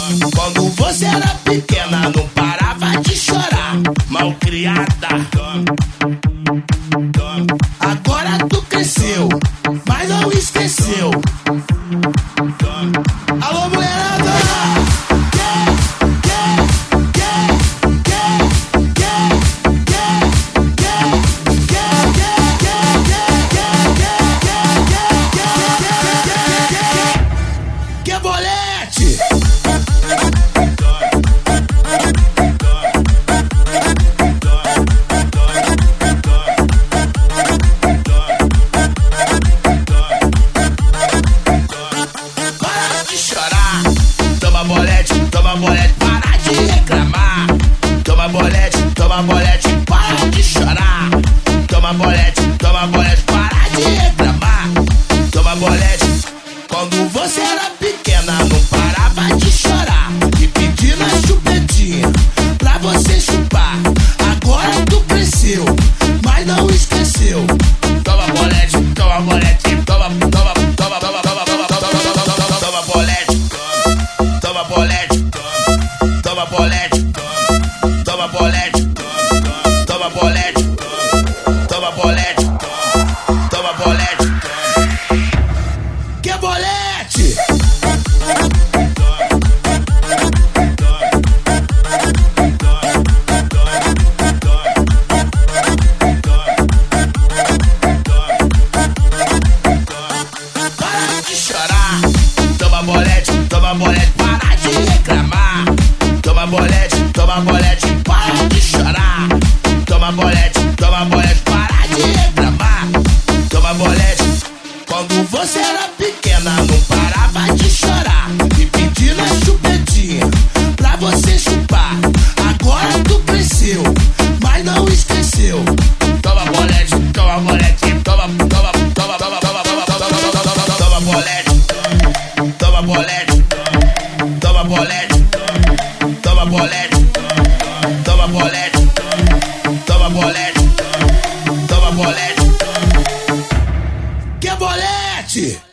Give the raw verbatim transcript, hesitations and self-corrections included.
Quando você era pequena, não parava de chorar. Malcriada. Agora tu cresceu, mas não esqueceu. Alô, mulherada! Que bolete! Para de chorar. Toma bolete, toma bolete, para de reclamar. Toma bolete, toma bolete, para de chorar. Toma bolete, toma bolete, para de reclamar. Toma bolete. Quando você era pequena, não parava de chorar e pedir na chupetinha pra você chupar. Agora tu cresceu, mas não esqueceu. Toma bolete, toma bolete, toma, toma, toma, toma, toma, toma, toma, toma bolete, toma bolete, toma bolete, toma bolete, toma bolete, toma bolete, toma bolete. Que bolete! Para de chorar. Toma bolete, toma bolete, para de reclamar. Toma bolete, toma bolete, para de chorar. Toma bolete, toma bolete, para de reclamar. Toma bolete. Quando você era pequena, não parava de chorar e pedir na chupetinha pra você chupar. Agora tu cresceu, mas não esqueceu. Toma bolete, toma bolete, toma, toma, toma, toma, toma, toma, toma, toma bolete, toma bolete, toma bolete, toma bolete, toma bolete, toma bolete, toma bolete. Que bolete!